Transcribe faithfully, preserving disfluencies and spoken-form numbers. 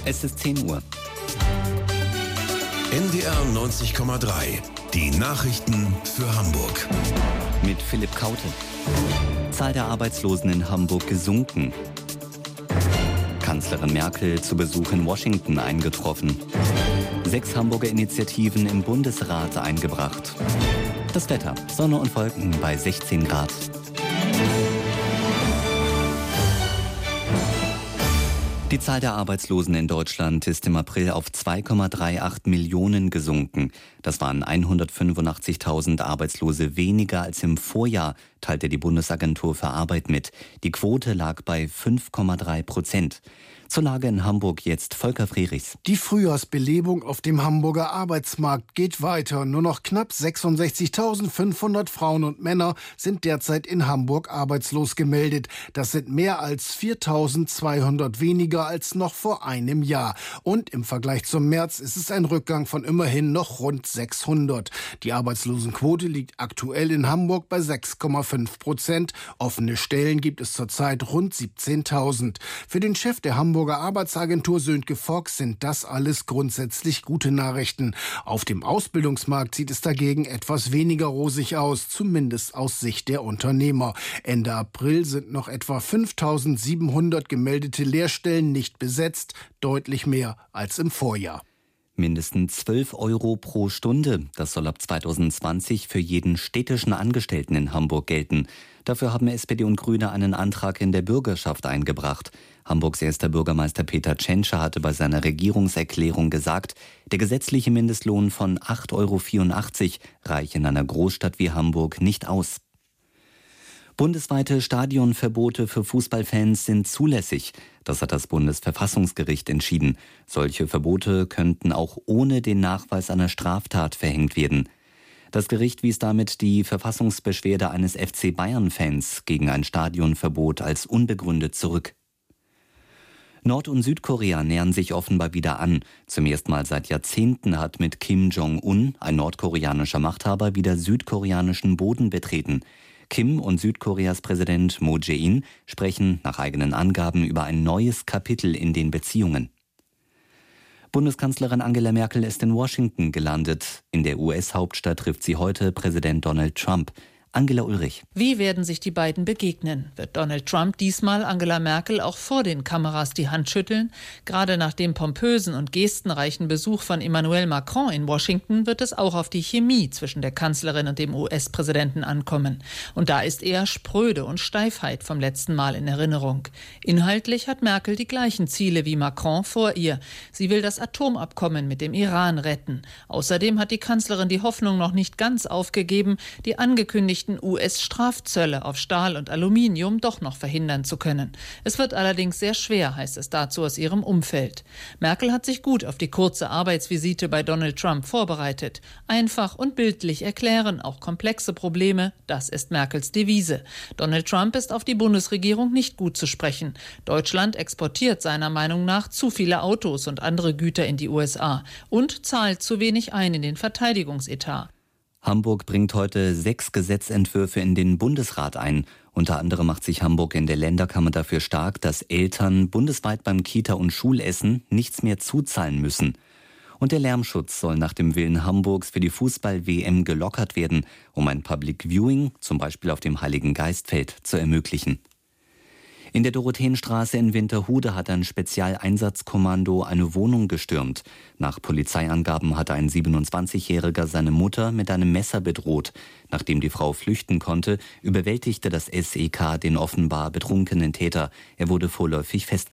Es ist zehn Uhr. N D R neunzig Komma drei. Die Nachrichten für Hamburg. Mit Philipp Kaute. Zahl der Arbeitslosen in Hamburg gesunken. Kanzlerin Merkel zu Besuch in Washington eingetroffen. Sechs Hamburger Initiativen im Bundesrat eingebracht. Das Wetter: Sonne und Wolken bei sechzehn Grad. Die Zahl der Arbeitslosen in Deutschland ist im April auf zwei Komma achtunddreißig Millionen gesunken. Das waren hundertfünfundachtzigtausend Arbeitslose weniger als im Vorjahr, teilte die Bundesagentur für Arbeit mit. Die Quote lag bei fünf Komma drei Prozent. Zur Lage in Hamburg jetzt Volker Frerichs. Die Frühjahrsbelebung auf dem Hamburger Arbeitsmarkt geht weiter. Nur noch knapp sechsundsechzigtausendfünfhundert Frauen und Männer sind derzeit in Hamburg arbeitslos gemeldet. Das sind mehr als viertausendzweihundert weniger als noch vor einem Jahr. Und im Vergleich zum März ist es ein Rückgang von immerhin noch rund sechshundert. Die Arbeitslosenquote liegt aktuell in Hamburg bei sechs Komma fünf Prozent. Offene Stellen gibt es zurzeit rund siebzehntausend. Für den Chef der Hamburger Arbeitsagentur Sönke Fox sind das alles grundsätzlich gute Nachrichten. Auf dem Ausbildungsmarkt sieht es dagegen etwas weniger rosig aus, zumindest aus Sicht der Unternehmer. Ende April sind noch etwa fünftausendsiebenhundert gemeldete Lehrstellen nicht besetzt, deutlich mehr als im Vorjahr. Mindestens zwölf Euro pro Stunde. Das soll ab zweitausendzwanzig für jeden städtischen Angestellten in Hamburg gelten. Dafür haben S P D und Grüne einen Antrag in der Bürgerschaft eingebracht. Hamburgs erster Bürgermeister Peter Tschentscher hatte bei seiner Regierungserklärung gesagt, der gesetzliche Mindestlohn von acht Komma vierundachtzig Euro reiche in einer Großstadt wie Hamburg nicht aus. Bundesweite Stadionverbote für Fußballfans sind zulässig. Das hat das Bundesverfassungsgericht entschieden. Solche Verbote könnten auch ohne den Nachweis einer Straftat verhängt werden. Das Gericht wies damit die Verfassungsbeschwerde eines F C Bayern-Fans gegen ein Stadionverbot als unbegründet zurück. Nord- und Südkorea nähern sich offenbar wieder an. Zum ersten Mal seit Jahrzehnten hat mit Kim Jong-un, ein nordkoreanischer Machthaber, wieder südkoreanischen Boden betreten. Kim und Südkoreas Präsident Moon Jae-in sprechen nach eigenen Angaben über ein neues Kapitel in den Beziehungen. Bundeskanzlerin Angela Merkel ist in Washington gelandet. In der U S-Hauptstadt trifft sie heute Präsident Donald Trump. Angela Ulrich. Wie werden sich die beiden begegnen? Wird Donald Trump diesmal Angela Merkel auch vor den Kameras die Hand schütteln? Gerade nach dem pompösen und gestenreichen Besuch von Emmanuel Macron in Washington wird es auch auf die Chemie zwischen der Kanzlerin und dem U S-Präsidenten ankommen. Und da ist eher Spröde und Steifheit vom letzten Mal in Erinnerung. Inhaltlich hat Merkel die gleichen Ziele wie Macron vor ihr. Sie will das Atomabkommen mit dem Iran retten. Außerdem hat die Kanzlerin die Hoffnung noch nicht ganz aufgegeben, die angekündigten U S-Strafzölle auf Stahl und Aluminium doch noch verhindern zu können. Es wird allerdings sehr schwer, heißt es dazu aus ihrem Umfeld. Merkel hat sich gut auf die kurze Arbeitsvisite bei Donald Trump vorbereitet. Einfach und bildlich erklären, auch komplexe Probleme, das ist Merkels Devise. Donald Trump ist auf die Bundesregierung nicht gut zu sprechen. Deutschland exportiert seiner Meinung nach zu viele Autos und andere Güter in die U S A und zahlt zu wenig ein in den Verteidigungsetat. Hamburg bringt heute sechs Gesetzentwürfe in den Bundesrat ein. Unter anderem macht sich Hamburg in der Länderkammer dafür stark, dass Eltern bundesweit beim Kita- und Schulessen nichts mehr zuzahlen müssen. Und der Lärmschutz soll nach dem Willen Hamburgs für die Fußball-W M gelockert werden, um ein Public Viewing, zum Beispiel auf dem Heiligen Geistfeld, zu ermöglichen. In der Dorotheenstraße in Winterhude hat ein Spezialeinsatzkommando eine Wohnung gestürmt. Nach Polizeiangaben hatte ein siebenundzwanzigjähriger seine Mutter mit einem Messer bedroht. Nachdem die Frau flüchten konnte, überwältigte das S E K den offenbar betrunkenen Täter. Er wurde vorläufig festgenommen.